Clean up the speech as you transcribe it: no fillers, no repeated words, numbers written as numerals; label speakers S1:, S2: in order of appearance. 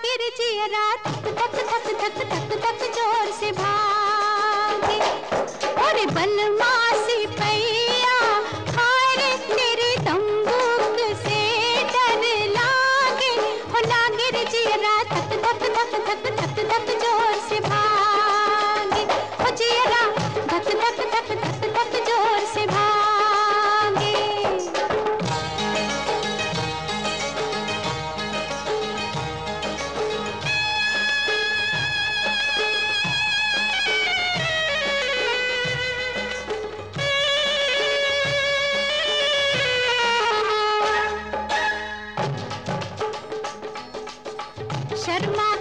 S1: गिर जियरा धक धक धक धक धक धक जोर से भागे। और बलमा सिपैया हाय रे तेरे तंबूक से डर लागे। हो लागे रे जियरा धक धक धक धक धक धक जोर से भागे। हो जियरा धक धक धक धक धक जोर से भागे। शर्मा